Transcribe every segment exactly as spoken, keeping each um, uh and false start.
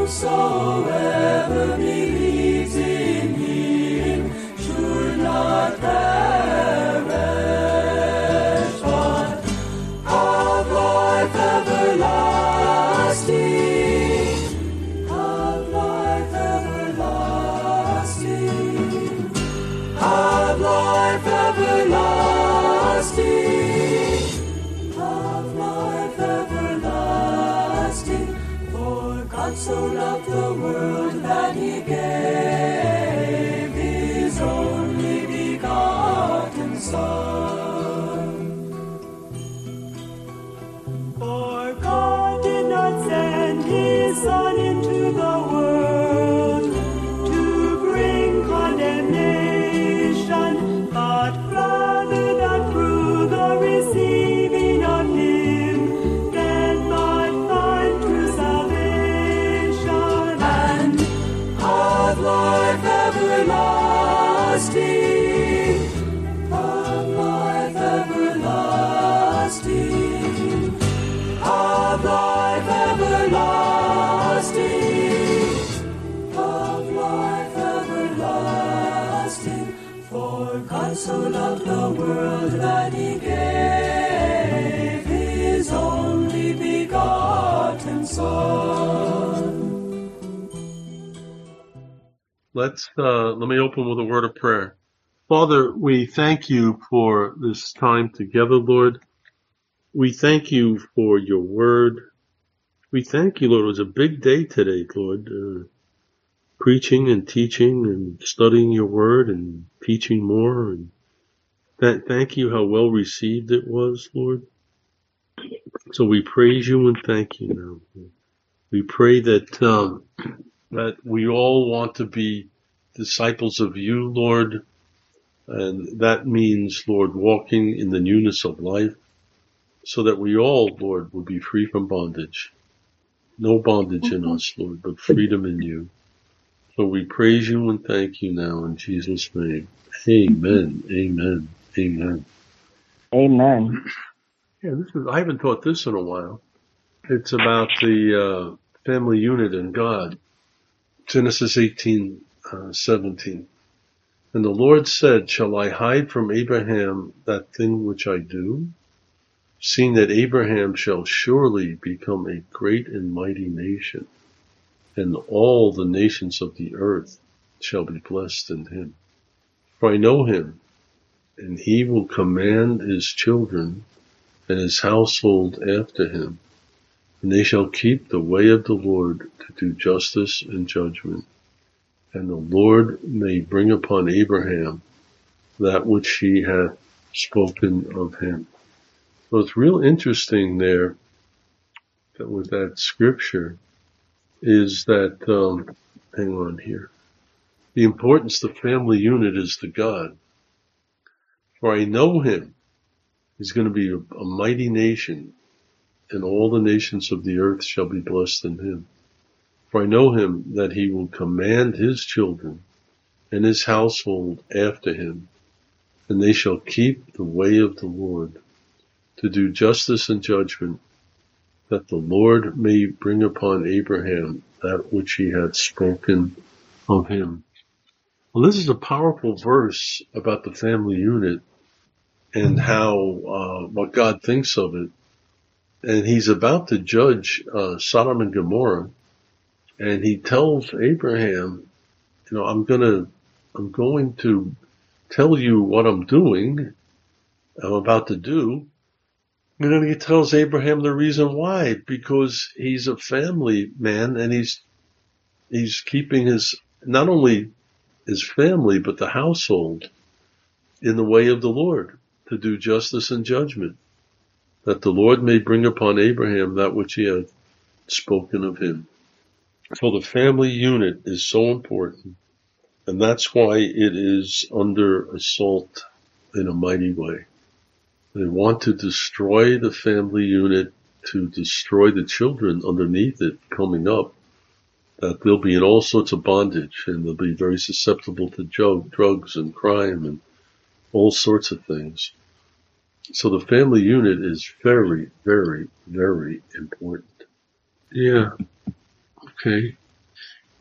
whosoever believes in him should not perish, but have life everlasting, have life everlasting, have life everlasting, have life everlasting. For God so loved the world that he gave his only begotten Son. For God did not send his Son into the world to bring condemnation, but rather that through the receiving of him men might find true salvation and have life everlasting, have life everlasting, have life everlasting, have life everlasting. For God so loved the world that he gave his only begotten Son. Let's, uh, let me open with a word of prayer. Father, we thank you for this time together, Lord. We thank you for your word. We thank you, Lord. It was a big day today, Lord. Uh, preaching and teaching and studying your word and teaching more. And th- thank you how well received it was, Lord. So we praise you and thank you now. We pray that, um, that we all want to be disciples of you, Lord. And that means, Lord, walking in the newness of life so that we all, Lord, will be free from bondage. No bondage in us, Lord, but freedom in you. So we praise you and thank you now in Jesus' name. Amen. Amen. Amen. Amen. Yeah, this is, I haven't taught this in a while. It's about the uh, family unit in God. Genesis eighteen, uh, seventeen. And the Lord said, shall I hide from Abraham that thing which I do? Seeing that Abraham shall surely become a great and mighty nation, and all the nations of the earth shall be blessed in him. For I know him, and he will command his children and his household after him, and they shall keep the way of the Lord to do justice and judgment. And the Lord may bring upon Abraham that which he hath spoken of him. So it's real interesting there that with that scripture is that, um, hang on here. The importance of the family unit is to God. For I know him. He's going to be a, a mighty nation, and all the nations of the earth shall be blessed in him. For I know him that he will command his children and his household after him, and they shall keep the way of the Lord to do justice and judgment, that the Lord may bring upon Abraham that which he had spoken of him. Well, this is a powerful verse about the family unit and how, uh, what God thinks of it. And he's about to judge, uh, Sodom and Gomorrah. And he tells Abraham, you know, I'm gonna, I'm going to tell you what I'm doing, I'm about to do. And then he tells Abraham the reason why, because he's a family man and he's, he's keeping his, not only his family, but the household in the way of the Lord to do justice and judgment, that the Lord may bring upon Abraham that which he hath spoken of him. So the family unit is so important, and that's why it is under assault in a mighty way. They want to destroy the family unit, to destroy the children underneath it coming up, that they'll be in all sorts of bondage and they'll be very susceptible to drug, drugs and crime and all sorts of things. So the family unit is very, very, very important. Yeah. Okay.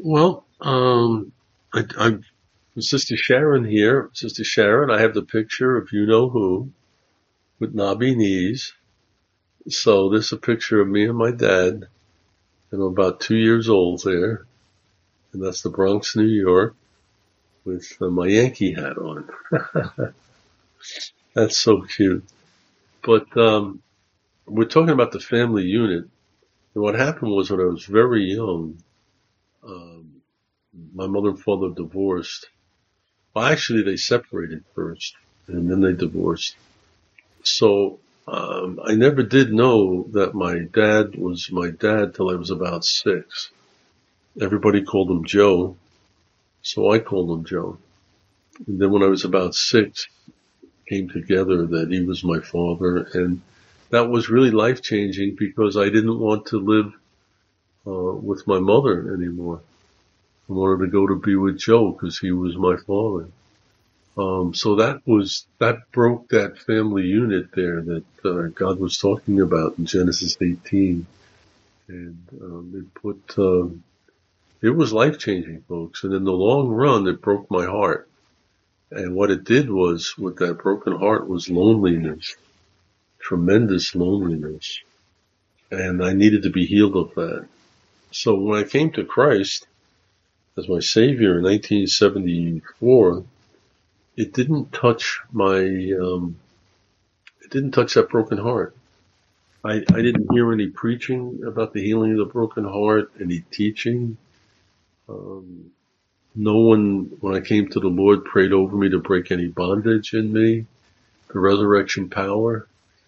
Well, um, I, I'm Sister Sharon here. Sister Sharon, I have the picture of you know who with knobby knees. So this is a picture of me and my dad, and I'm about two years old there, and that's the Bronx, New York, with uh, my Yankee hat on. That's so cute. But um, we're talking about the family unit, and what happened was when I was very young, um, my mother and father divorced. Well, actually, they separated first, and then they divorced. So um, I never did know that my dad was my dad till I was about six. Everybody called him Joe, so I called him Joe. And then when I was about six, it came together that he was my father, and that was really life-changing because I didn't want to live uh, with my mother anymore. I wanted to go to be with Joe because he was my father. Um, so that was, that broke that family unit there that uh, God was talking about in Genesis eighteen. And um, it put, um, it was life-changing, folks. And in the long run, it broke my heart. And what it did was, with that broken heart, was loneliness, tremendous loneliness. And I needed to be healed of that. So when I came to Christ as my Savior in nineteen seventy-four, it didn't touch my, um, it didn't touch that broken heart. I, I didn't hear any preaching about the healing of the broken heart, any teaching. Um, no one, when I came to the Lord, prayed over me to break any bondage in me, the resurrection power.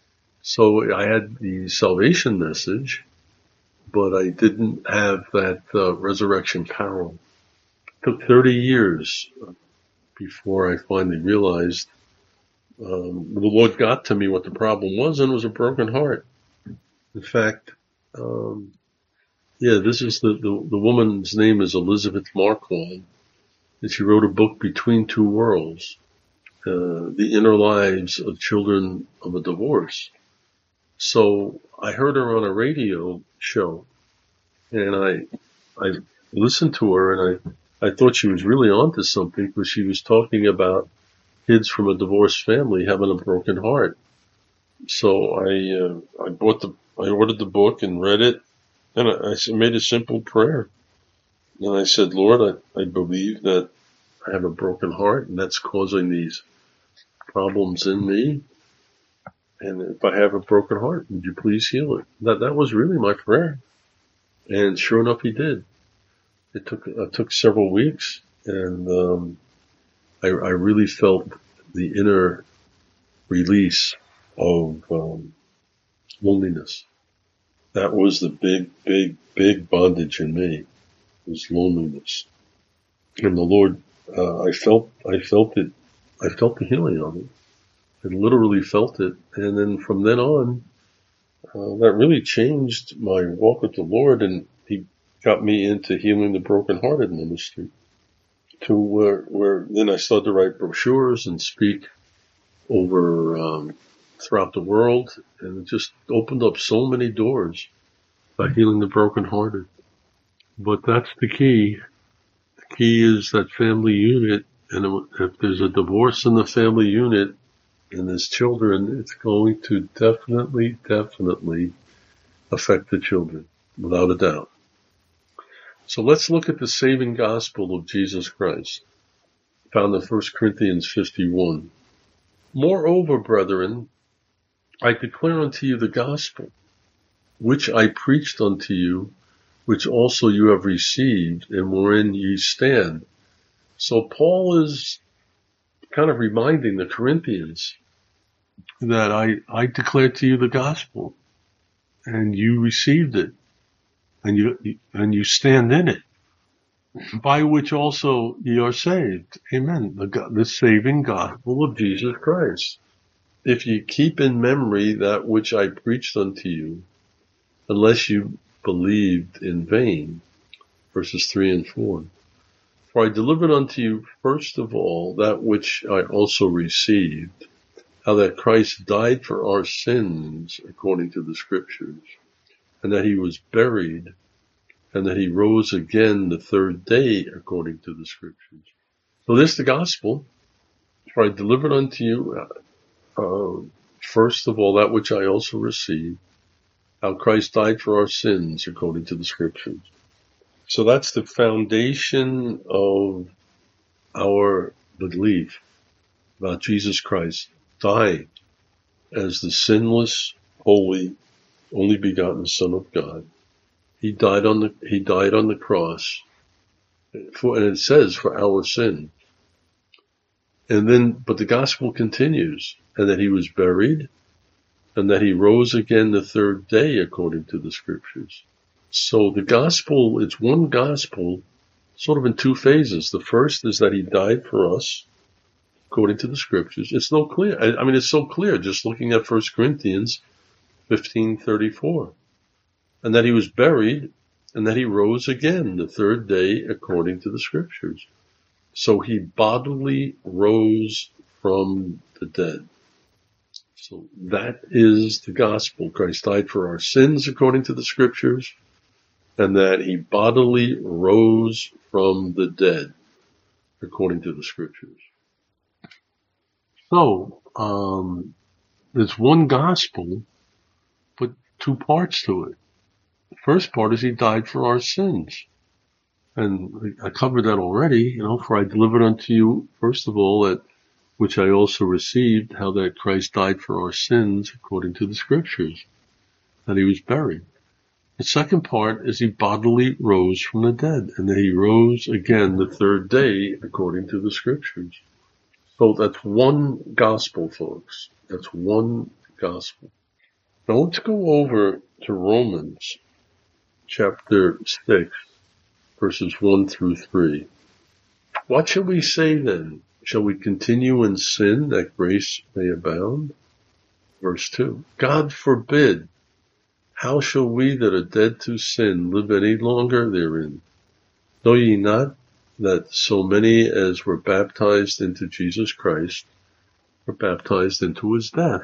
So I had the salvation message, but I didn't have that uh, resurrection power. It took thirty years before I finally realized um, the Lord got to me what the problem was, and it was a broken heart. In fact, um, yeah, this is the, the, the woman's name is Elizabeth Marquand, and she wrote a book, Between Two Worlds, uh, the inner lives of children of a divorce. So I heard her on a radio show, and I I listened to her, and I, I thought she was really onto something because she was talking about kids from a divorced family having a broken heart. So I uh, I bought the I ordered the book and read it, and I, I made a simple prayer. And I said, Lord, I, I believe that I have a broken heart, and that's causing these problems in me. And if I have a broken heart, would you please heal it? That that was really my prayer. And sure enough, he did. It took it took several weeks, and um, I, I really felt the inner release of um, loneliness. That was the big, big, big bondage in me, was loneliness. And the Lord, uh, I felt, I felt it, I felt the healing of it. I literally felt it. And then from then on, uh, that really changed my walk with the Lord, and he got me into healing the brokenhearted ministry to where, where then I started to write brochures and speak over, um, throughout the world, and it just opened up so many doors by healing the brokenhearted. But that's the key. The key is that family unit, and if there's a divorce in the family unit and there's children, it's going to definitely, definitely affect the children, without a doubt. So let's look at the saving gospel of Jesus Christ, found in First Corinthians fifty-one. Moreover, brethren, I declare unto you the gospel, which I preached unto you, which also you have received, and wherein ye stand. So Paul is kind of reminding the Corinthians that I, I declared to you the gospel, and you received it, and you, and you stand in it, by which also ye are saved. Amen. The, the saving gospel of Jesus Christ. If you keep in memory that which I preached unto you, unless you believed in vain. Verses three and four. For I delivered unto you first of all that which I also received, how that Christ died for our sins according to the Scriptures, and that he was buried, and that he rose again the third day according to the scriptures. So this is the gospel. For I delivered unto you, uh, first of all, that which I also received, how Christ died for our sins according to the scriptures. So that's the foundation of our belief about Jesus Christ dying as the sinless, holy, only begotten Son of God. He died on the, he died on the cross for, and it says for our sin. And then, but the gospel continues, and that he was buried, and that he rose again the third day according to the scriptures. So the gospel, it's one gospel, sort of in two phases. The first is that he died for us, according to the scriptures. It's so clear. I, I mean, it's so clear just looking at First Corinthians fifteen thirty-four. And that he was buried, and that he rose again the third day according to the scriptures. So he bodily rose from the dead. So that is the gospel. Christ died for our sins according to the scriptures, and that he bodily rose from the dead according to the scriptures. So, um, there's one gospel, but two parts to it. The first part is he died for our sins. And I covered that already, you know, for I delivered unto you, first of all, that which I also received, how that Christ died for our sins according to the scriptures, that he was buried. The second part is he bodily rose from the dead, and that he rose again the third day according to the scriptures. So that's one gospel, folks. That's one gospel. Now let's go over to Romans chapter six, verses one through three. What shall we say then? Shall we continue in sin that grace may abound? Verse two. God forbid. How shall we that are dead to sin live any longer therein? Know ye not that so many as were baptized into Jesus Christ were baptized into his death?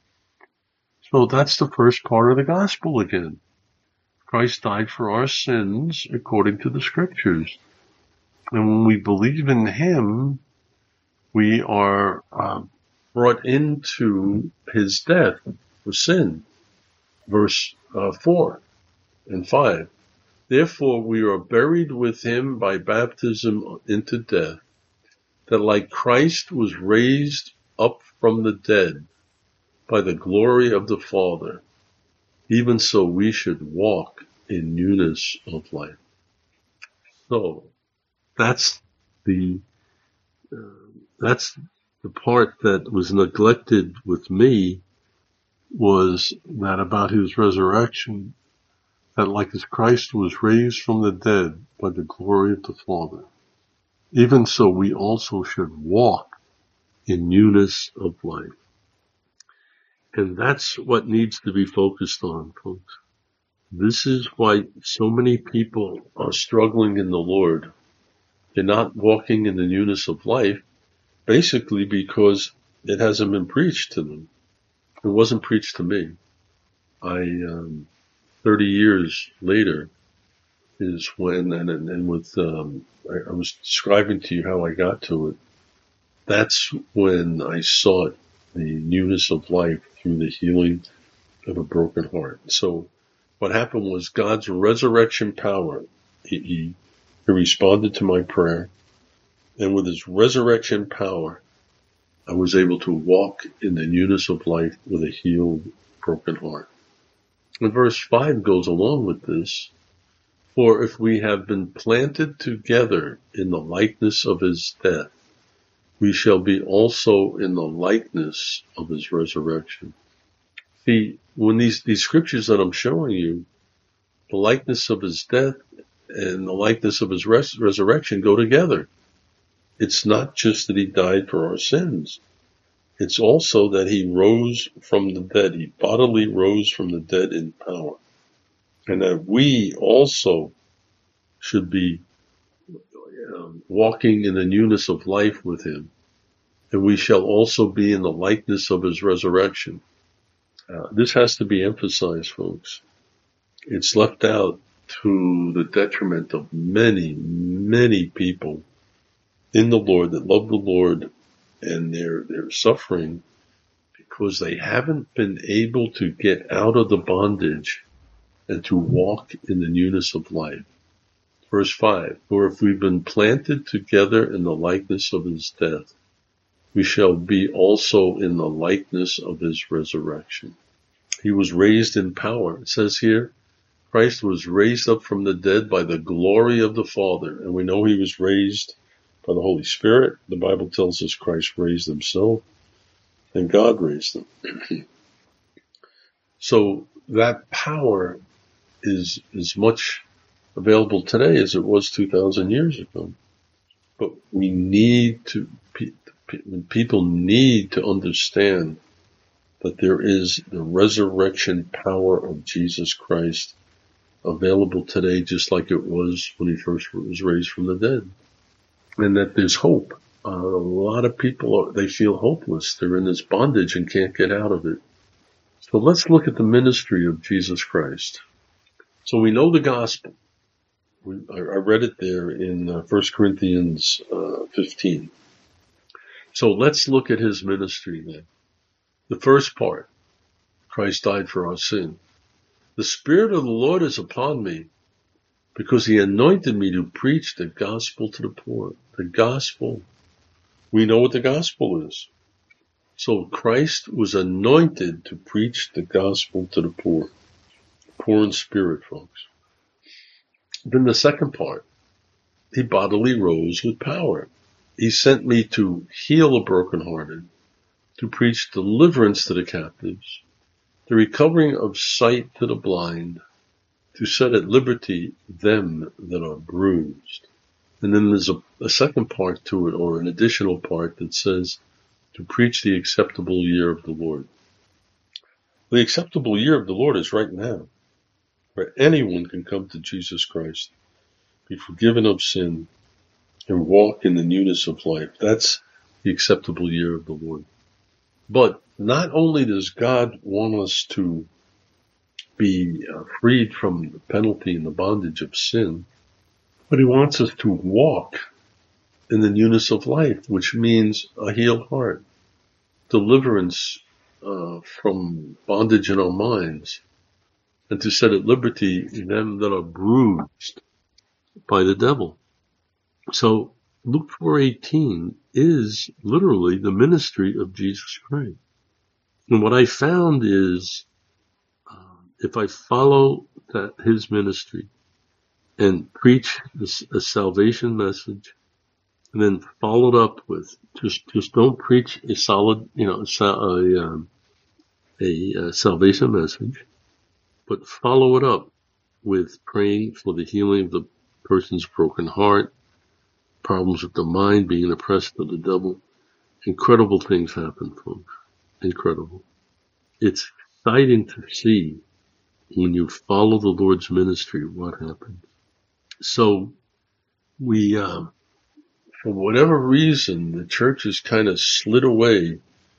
So that's the first part of the gospel again. Christ died for our sins according to the scriptures. And when we believe in him, we are uh, brought into his death for sin. Verse uh, four and five. Therefore we are buried with him by baptism into death, that like Christ was raised up from the dead by the glory of the Father, even so we should walk in newness of life. So that's the uh, that's the part that was neglected with me, was that about his resurrection, that like as Christ was raised from the dead by the glory of the Father, even so we also should walk in newness of life. And that's what needs to be focused on, folks. This is why so many people are struggling in the Lord. They're not walking in the newness of life, basically because it hasn't been preached to them. It wasn't preached to me. I, um, thirty years later is when, and, and, and with, um, I, I was describing to you how I got to it. That's when I sought the newness of life through the healing of a broken heart. So what happened was God's resurrection power, he, he, he responded to my prayer, and with his resurrection power, I was able to walk in the newness of life with a healed, broken heart. And verse five goes along with this. For if we have been planted together in the likeness of his death, we shall be also in the likeness of his resurrection. See, when these, these scriptures that I'm showing you, the likeness of his death and the likeness of his res- resurrection go together. It's not just that he died for our sins. It's also that he rose from the dead. He bodily rose from the dead in power. And that we also should be um, walking in the newness of life with him. And we shall also be in the likeness of his resurrection. Uh, this has to be emphasized, folks. It's left out to the detriment of many, many people in the Lord that love the Lord, and they're, they're suffering because they haven't been able to get out of the bondage and to walk in the newness of life. Verse five, for if we've been planted together in the likeness of his death, we shall be also in the likeness of his resurrection. He was raised in power. It says here, Christ was raised up from the dead by the glory of the Father. And we know he was raised by the Holy Spirit. The Bible tells us Christ raised himself and God raised him. So that power is as much available today as it was two thousand years ago. But we need to, people need to understand that there is the resurrection power of Jesus Christ available today, just like it was when he first was raised from the dead. And that there's hope. Uh, a lot of people, are, they feel hopeless. They're in this bondage and can't get out of it. So let's look at the ministry of Jesus Christ. So we know the gospel. We, I, I read it there in uh, First Corinthians uh, fifteen. So let's look at his ministry then. The first part, Christ died for our sin. The Spirit of the Lord is upon me because he anointed me to preach the gospel to the poor. The gospel. We know what the gospel is. So Christ was anointed to preach the gospel to the poor. Poor in spirit, folks. Then the second part, he bodily rose with power. He sent me to heal the brokenhearted, to preach deliverance to the captives, the recovering of sight to the blind, to set at liberty them that are bruised. And then there's a, a second part to it, or an additional part that says, to preach the acceptable year of the Lord. The acceptable year of the Lord is right now, where anyone can come to Jesus Christ, be forgiven of sin, and walk in the newness of life. That's the acceptable year of the Lord. But not only does God want us to be uh, freed from the penalty and the bondage of sin, but he wants us to walk in the newness of life, which means a healed heart, deliverance uh, from bondage in our minds, and to set at liberty them that are bruised by the devil. So Luke four eighteen is literally the ministry of Jesus Christ. And what I found is, uh, if I follow that his ministry and preach a, a salvation message, and then followed up with just just don't preach a solid, you know, a a, um, a, a salvation message, but follow it up with praying for the healing of the person's broken heart, problems with the mind, being oppressed of the devil. Incredible things happen, folks. Incredible. It's exciting to see when you follow the Lord's ministry what happens. So we, uh, for whatever reason, the church has kind of slid away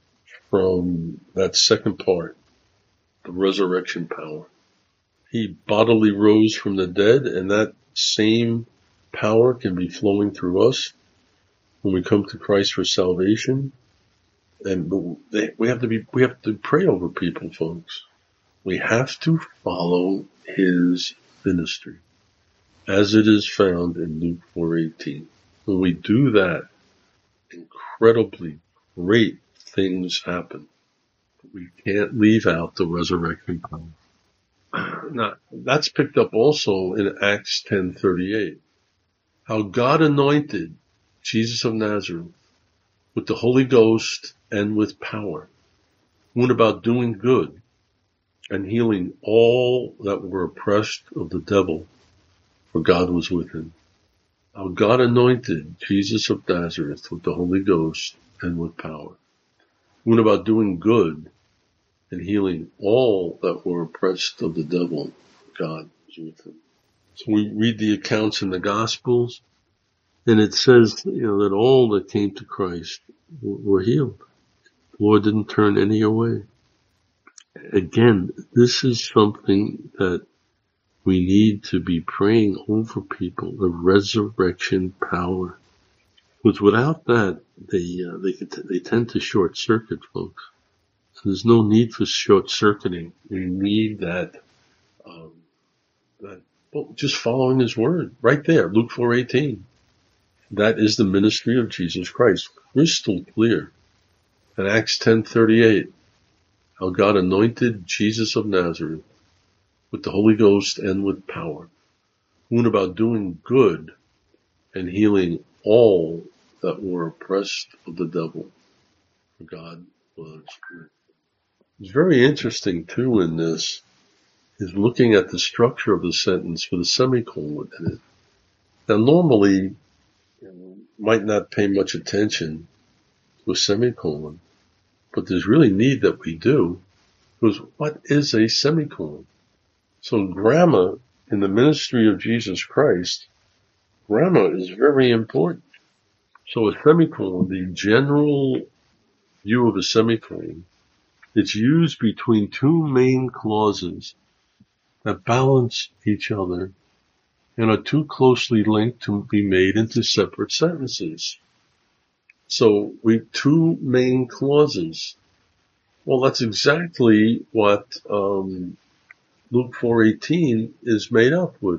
from that second part, the resurrection power. He bodily rose from the dead, and that same power can be flowing through us when we come to Christ for salvation. And we have to be, we have to pray over people, folks. We have to follow his ministry as it is found in Luke four eighteen. When we do that, incredibly great things happen. We can't leave out the resurrection power. Now, that's picked up also in Acts ten thirty-eight. How God anointed Jesus of Nazareth with the Holy Ghost and with power, who went about doing good and healing all that were oppressed of the devil, for God was with him. How God anointed Jesus of Nazareth with the Holy Ghost and with power, who went about doing good and healing all that were oppressed of the devil, for God was with him. So we read the accounts in the Gospels, and it says, you know, that all that came to Christ were healed. The Lord didn't turn any away. Again, this is something that We need to be praying over people the resurrection power. Because without that, they uh, they they tend to short circuit, folks. There's no need for short circuiting. We need that. Um, that well, just following His word, right there, Luke four eighteen. That is the ministry of Jesus Christ, crystal clear. And Acts ten thirty-eight, how God anointed Jesus of Nazareth with the Holy Ghost and with power, who went about doing good and healing all that were oppressed of the devil, for God was good. It's very interesting, too, in this, is looking at the structure of the sentence with a semicolon in it. Now, normally, you might not pay much attention to a semicolon, but there's really need that we do, because what is a semicolon? So grammar in the ministry of Jesus Christ, grammar is very important. So a semicolon, the general view of a semicolon, it's used between two main clauses that balance each other and are too closely linked to be made into separate sentences. So we two main clauses. Well, that's exactly what um, Luke four eighteen is made up with.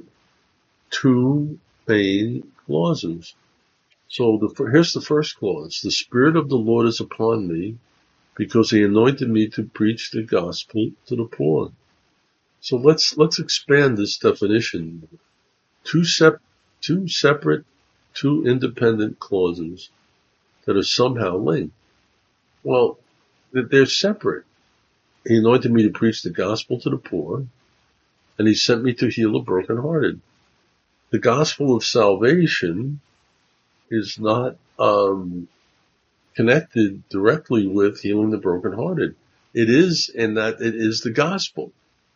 Two main clauses. So the, here's the first clause. The Spirit of the Lord is upon me because He anointed me to preach the gospel to the poor. So let's let's expand this definition. Two, sep- two separate, two independent clauses that are somehow linked. Well, they're separate. He anointed me to preach the gospel to the poor, and He sent me to heal the brokenhearted. The gospel of salvation is not um, connected directly with healing the brokenhearted. It is in that it is the gospel.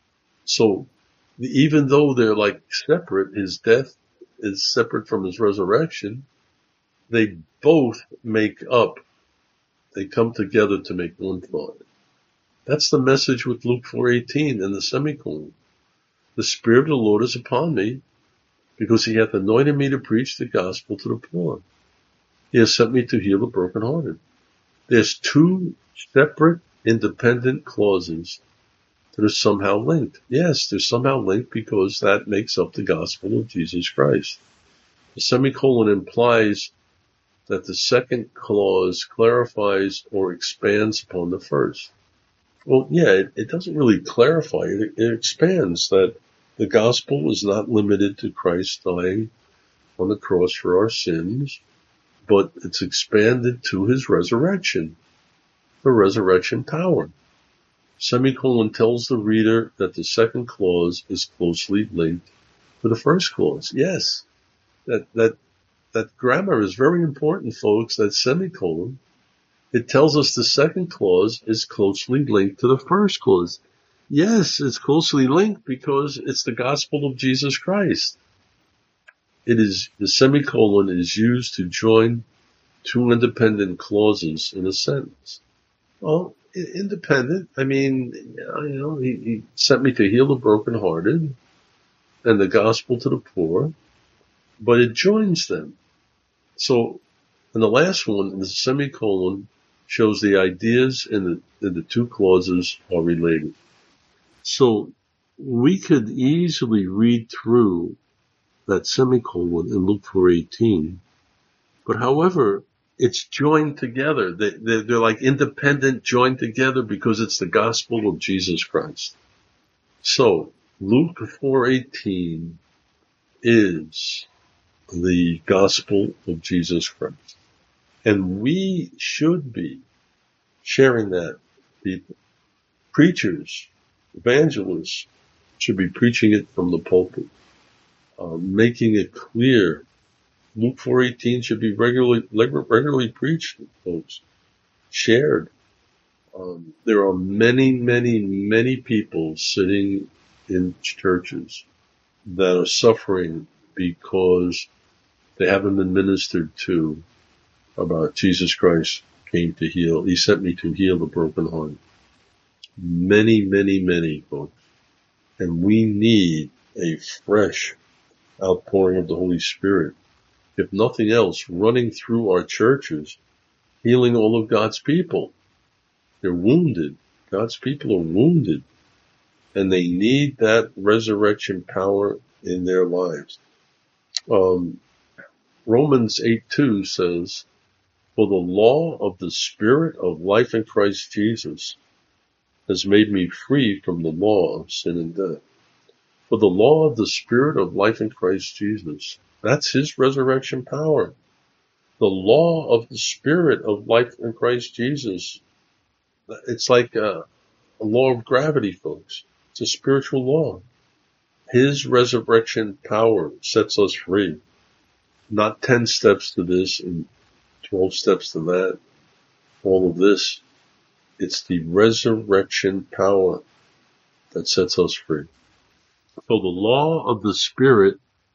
So even though they're like separate, His death is separate from His resurrection, they both make up, they come together to make one thought. That's the message with Luke four eighteen and the semicolon. The Spirit of the Lord is upon me because He hath anointed me to preach the gospel to the poor. He has sent me to heal the brokenhearted. There's two separate, independent clauses that are somehow linked. Yes, they're somehow linked because that makes up the gospel of Jesus Christ. The semicolon implies that the second clause clarifies or expands upon the first. Well, yeah, it, it doesn't really clarify it. It expands that the gospel is not limited to Christ dying on the cross for our sins, but it's expanded to His resurrection, the resurrection power. Semicolon tells the reader that the second clause is closely linked to the first clause. Yes, that, that, that grammar is very important, folks, that semicolon. It tells us the second clause is closely linked to the first clause. Yes, it's closely linked because it's the gospel of Jesus Christ. It is, the semicolon is used to join two independent clauses in a sentence. Well, independent, I mean, you know, he, he sent me to heal the brokenhearted and the gospel to the poor, but it joins them. So, in the last one, the semicolon shows the ideas in the, in the two clauses are related. So, we could easily read through that semicolon in Luke four eighteen, but however, it's joined together. They, they're, they're like independent, joined together because it's the gospel of Jesus Christ. So, Luke four eighteen is the gospel of Jesus Christ. And we should be sharing that with people. Preachers, evangelists should be preaching it from the pulpit, uh, making it clear. Luke four eighteen should be regularly regularly preached, folks, shared. Um, there are many, many, many people sitting in churches that are suffering because they haven't been ministered to about Jesus Christ came to heal. He sent me to heal the brokenhearted. Many, many, many folks. And we need a fresh outpouring of the Holy Spirit. If nothing else, running through our churches, healing all of God's people. They're wounded. God's people are wounded. And they need that resurrection power in their lives. Um, Romans eight two says, "For the law of the Spirit of life in Christ Jesus has made me free from the law of sin and death." For the law of the Spirit of life in Christ Jesus, that's his resurrection power. The law of the Spirit of life in Christ Jesus, it's like a, a law of gravity, folks. It's a spiritual law. His resurrection power sets us free. Not ten steps to this and twelve steps to that. All of this. It's the resurrection power that sets us free. So the law of the Spirit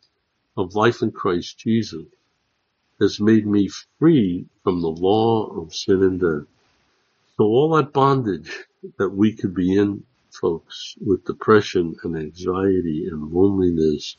of life in Christ Jesus has made me free from the law of sin and death. So all that bondage that we could be in, folks, with depression and anxiety and loneliness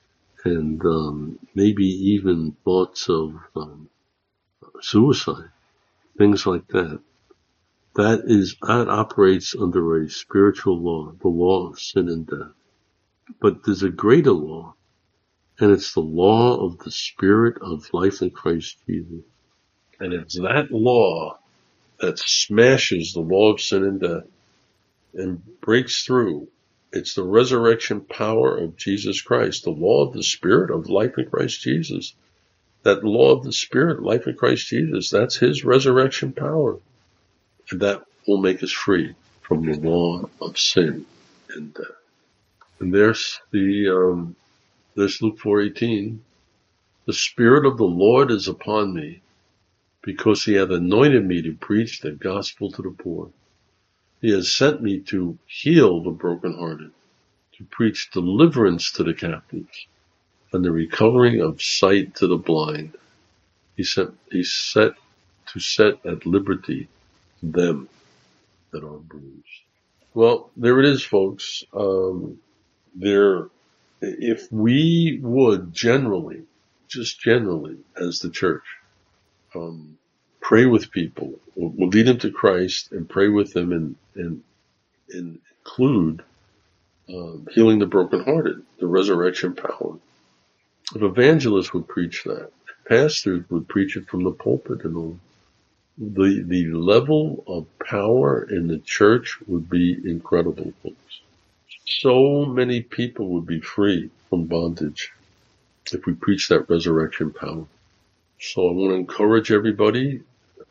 and um, maybe even thoughts of um, suicide, things like that, that is, that operates under a spiritual law, the law of sin and death. But there's a greater law, and it's the law of the Spirit of life in Christ Jesus. And it's that law that smashes the law of sin and death and breaks through. It's the resurrection power of Jesus Christ, the law of the Spirit of life in Christ Jesus. That law of the Spirit, life in Christ Jesus, that's his resurrection power. And that will make us free from the law of sin and death. And there's the, um, there's Luke four eighteen. "The Spirit of the Lord is upon me, because he hath anointed me to preach the gospel to the poor. He has sent me to heal the brokenhearted, to preach deliverance to the captives, and the recovering of sight to the blind. He sent, he set to set at liberty them that are bruised." Well, there it is, folks. Um, there, if we would generally, just generally, as the church, um, pray with people, we'll lead them to Christ and pray with them and, and, and include um, healing the brokenhearted, the resurrection power. If evangelists would preach that, if pastors would preach it from the pulpit and all, the, the level of power in the church would be incredible, folks. So many people would be free from bondage if we preach that resurrection power. So I want to encourage everybody,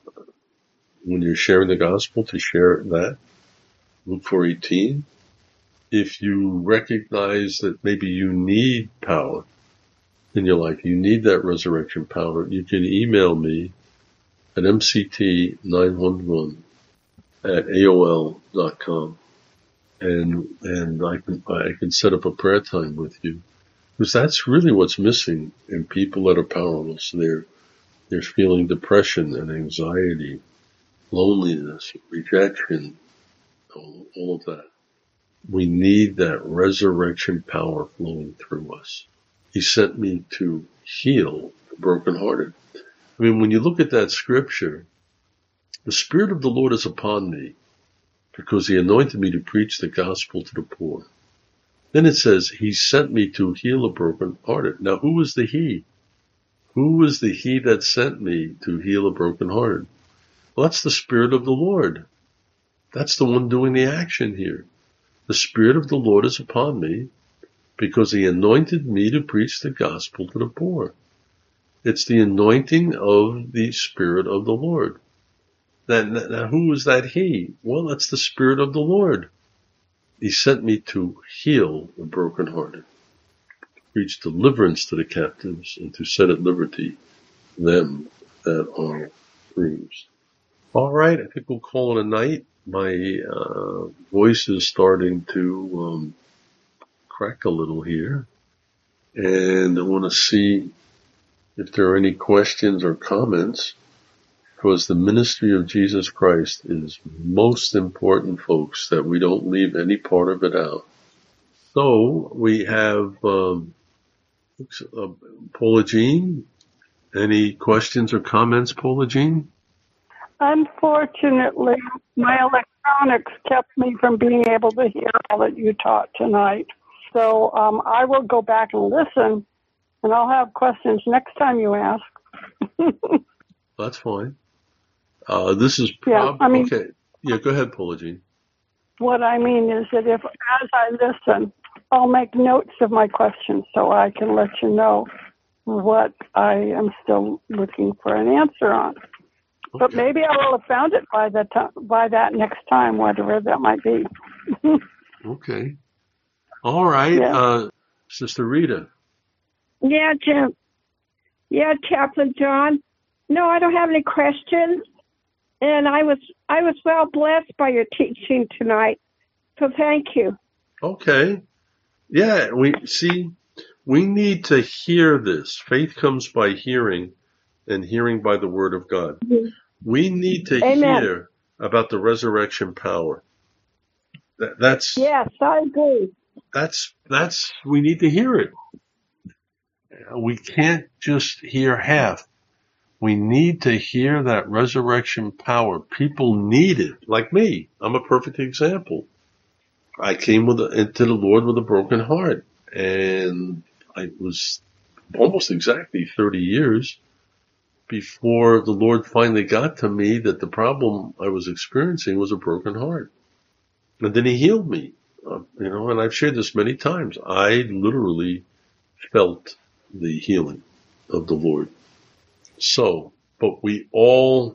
when you're sharing the gospel, to share that. Luke four eighteen. If you recognize that maybe you need power in your life, you need that resurrection power, you can email me at m c t nine one one at a o l dot com. And, and I can, I can set up a prayer time with you. Because that's really what's missing in people that are powerless. They're, they're feeling depression and anxiety, loneliness, rejection, all, all of that. We need that resurrection power flowing through us. He sent me to heal the brokenhearted. I mean, when you look at that scripture, the Spirit of the Lord is upon me, because he anointed me to preach the gospel to the poor. Then it says, he sent me to heal the brokenhearted. Now, who was the he? Who was the he that sent me to heal the brokenhearted? Well, that's the Spirit of the Lord. That's the one doing the action here. The Spirit of the Lord is upon me, because he anointed me to preach the gospel to the poor. It's the anointing of the Spirit of the Lord. Now, now, who is that he? Well, that's the Spirit of the Lord. He sent me to heal the brokenhearted, to preach deliverance to the captives, and to set at liberty them that are bruised. All right, I think we'll call it a night. My uh, voice is starting to um, crack a little here, and I want to see if there are any questions or comments. Because the ministry of Jesus Christ is most important, folks, that we don't leave any part of it out. So we have um, uh, Paula Jean. Any questions or comments, Paula Jean? Unfortunately, my electronics kept me from being able to hear all that you taught tonight. So um, I will go back and listen, and I'll have questions next time you ask. That's fine. Uh, this is Yeah, prob- I mean- okay. Yeah, go ahead, Paula Jean. What I mean is that if, as I listen, I'll make notes of my questions so I can let you know what I am still looking for an answer on. Okay. But maybe I will have found it by that time, by that next time, whatever that might be. Okay. All right. Yeah. Uh, Sister Rita. Yeah, Jim. Yeah, Chaplain John. No, I don't have any questions. And I was I was well blessed by your teaching tonight. So thank you. Okay. Yeah, we see, we need to hear this. Faith comes by hearing, and hearing by the word of God. Mm-hmm. We need to Amen. hear about the resurrection power. That, that's yes, I agree. That's that's we need to hear it. We can't just hear half. We need to hear that resurrection power. People need it. Like me, I'm a perfect example. I came with a, into the Lord with a broken heart, and I was almost exactly thirty years before the Lord finally got to me that the problem I was experiencing was a broken heart. And then He healed me, uh, you know, and I've shared this many times. I literally felt the healing of the Lord. So, but we all,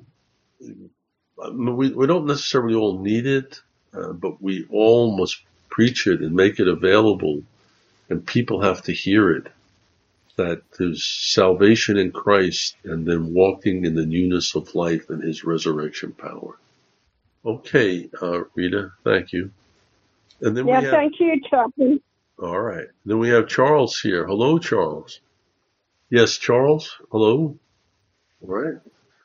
we, we don't necessarily all need it, uh, but we all must preach it and make it available, and people have to hear it, that there's salvation in Christ and then walking in the newness of life and His resurrection power. Okay, uh, Rita, thank you. And then yeah, we have, thank you, Chaplain. all right. Then we have Charles here. Hello, Charles. Yes, Charles. Hello. All right.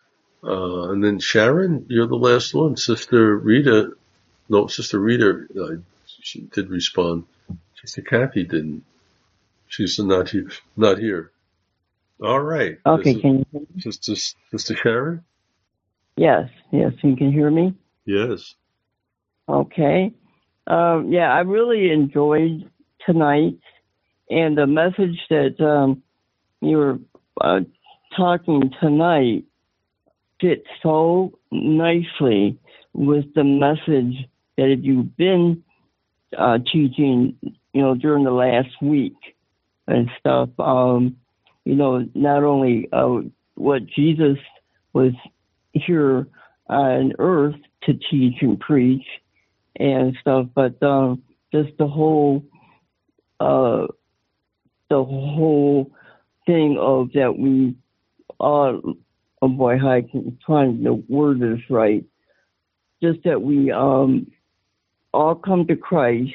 Uh, and then Sharon, you're the last one. Sister Rita, no, Sister Rita, uh, she did respond. Sister Kathy didn't. She's not here. Not here. All right. Okay, This can you hear me? is, Sister, Sister Sharon? Yes, yes, you can hear me? Yes. Okay. Um, yeah, I really enjoyed tonight, and the message that um, you were uh, talking tonight fits so nicely with the message that you've been uh, teaching, you know, during the last week and stuff. Um, you know, not only uh, what Jesus was here on earth to teach and preach and stuff, but um, just the whole, uh, the whole thing of that we, uh, oh boy, I can find the word this right. Just that we um, all come to Christ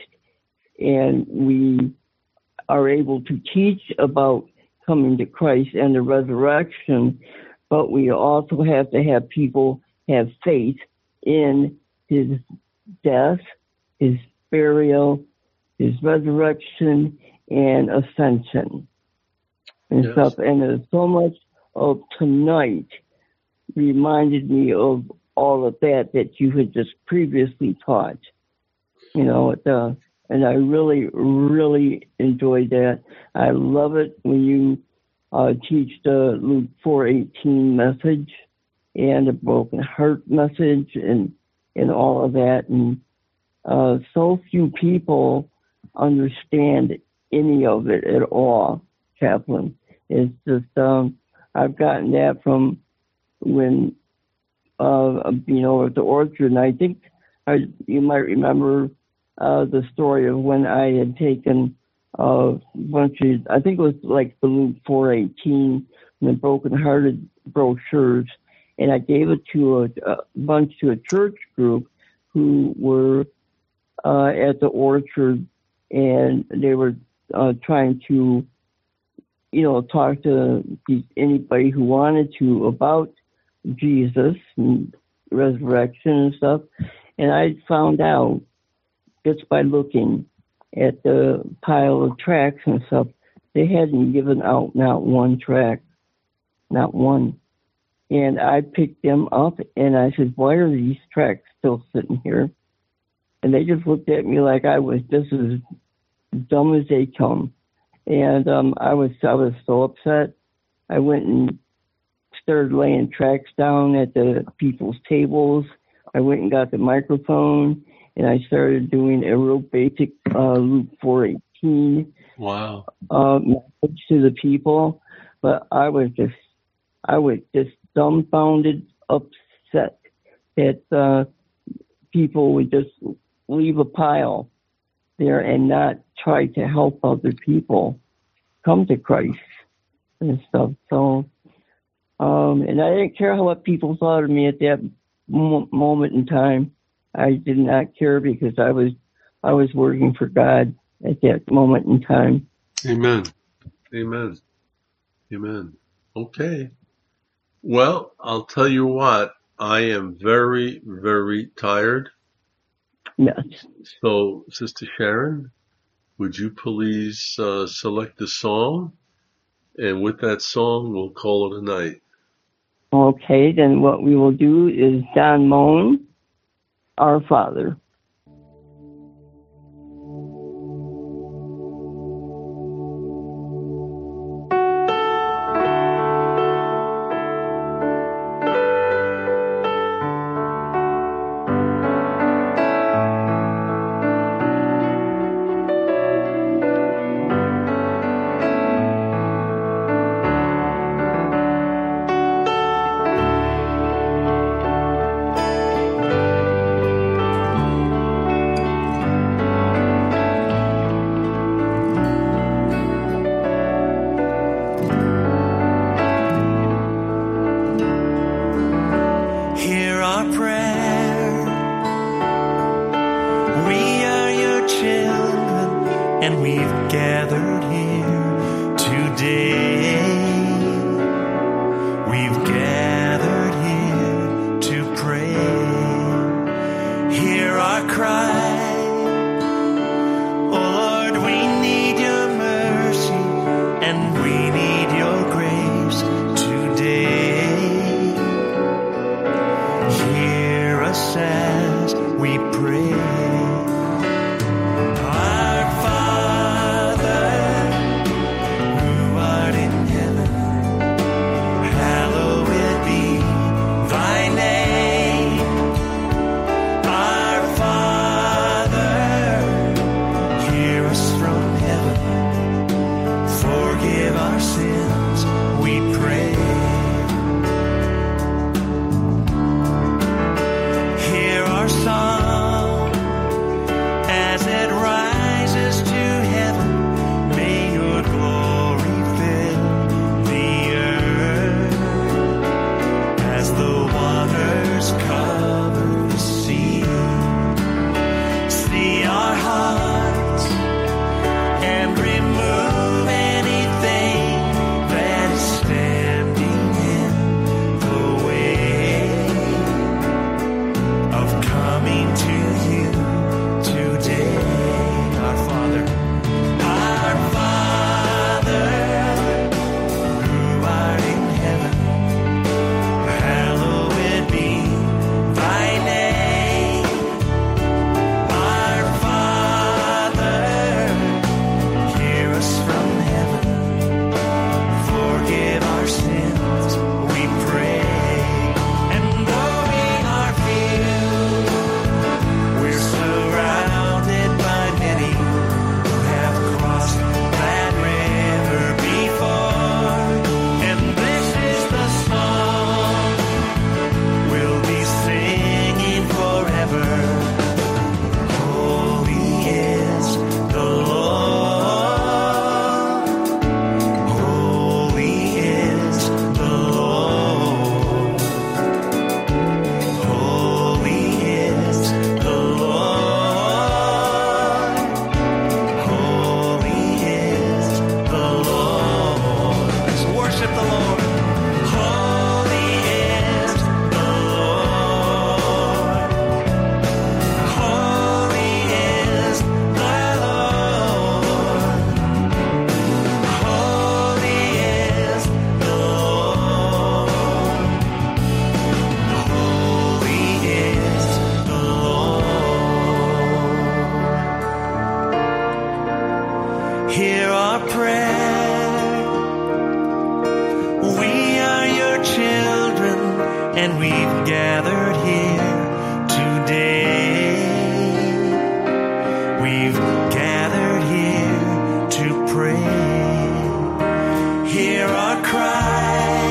and we are able to teach about coming to Christ and the resurrection, but we also have to have people have faith in His death, His burial, His resurrection, and ascension and Yes. stuff. And there's so much of tonight reminded me of all of that that you had just previously taught. You know, the, and I really, really enjoyed that. I love it when you uh, teach the Luke four eighteen message and the broken heart message and, and all of that. And uh, so few people understand any of it at all, Chaplain. It's just, um, I've gotten that from when, uh, you know, at the orchard, and I think I, you might remember uh, the story of when I had taken uh, a bunch of, I think it was like the Luke four eighteen, and the broken-hearted brochures, and I gave it to a, a bunch to a church group who were uh, at the orchard, and they were uh, trying to, you know, talk to anybody who wanted to about Jesus and resurrection and stuff. And I found out just by looking at the pile of tracts and stuff, they hadn't given out not one tract, not one. And I picked them up and I said, why are these tracts still sitting here? And they just looked at me like I was just as dumb as they come. And um, I was I was so upset. I went and started laying tracts down at the people's tables. I went and got the microphone, and I started doing a real basic uh, Luke four eighteen Wow. uh, message to the people. But I was just, I was just dumbfounded, upset that uh, people would just leave a pile there and not try to help other people come to Christ and stuff. So, um, and I didn't care what people thought of me at that mo- moment in time. I did not care because I was, I was working for God at that moment in time. Amen. Amen. Amen. Okay. Well, I'll tell you what, I am very, very tired. Yes. So, Sister Sharon, would you please uh, select a song? And with that song, we'll call it a night. Okay, then what we will do is Don Moen, Our Father. Our and we've gathered here today. We've gathered here to pray. Hear our cry.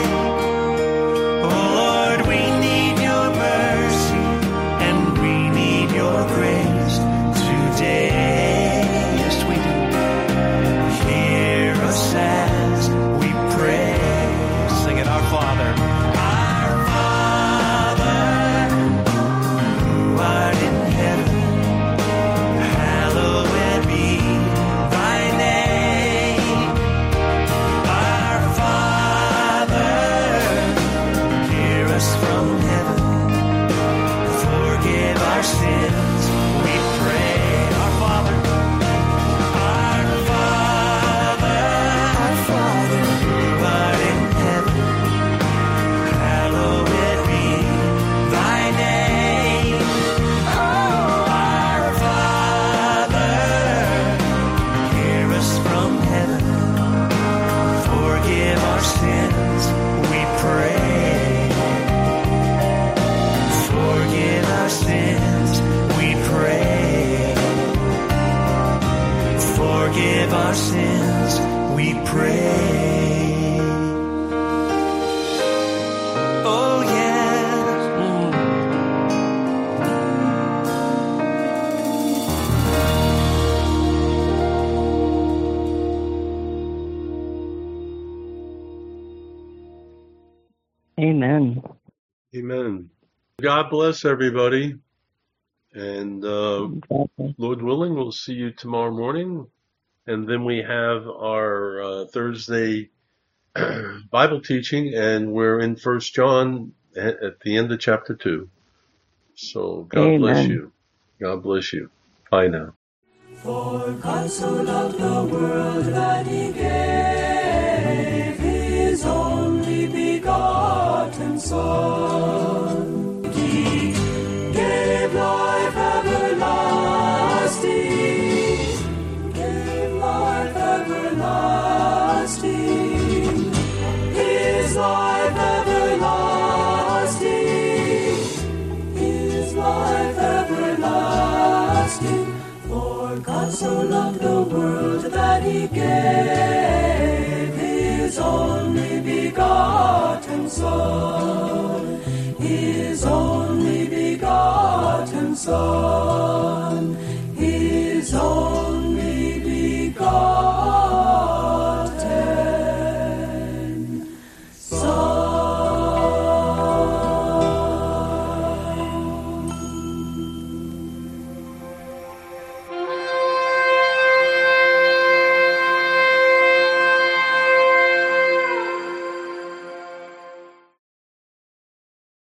Oh Lord, we need your mercy and we need your grace today. Yes, we do. Hear us as we pray. Sing it, our Father. Our Father, who art in heaven, hallowed be thy name. Our Father, hear us from heaven, forgive our sins, we pray. Our Father, our Father, our Father, who art in heaven, hallowed be thy name. Oh, our Father, hear us from heaven, forgive our sins, we pray. Forgive our sins, we pray. Forgive our sins, we pray. Oh, yes. Mm. Amen. Amen. God bless everybody. And uh, Exactly. Lord willing, we'll see you tomorrow morning. And then we have our uh, Thursday Bible teaching, and we're in First John at, at the end of chapter two. So God bless Amen. you. God bless you. Bye now. For God so loved the world that he gave his only begotten Son. He gave life everlasting, gave life everlasting, his life everlasting, his life everlasting. For God so loved the world that he gave his only begotten Son.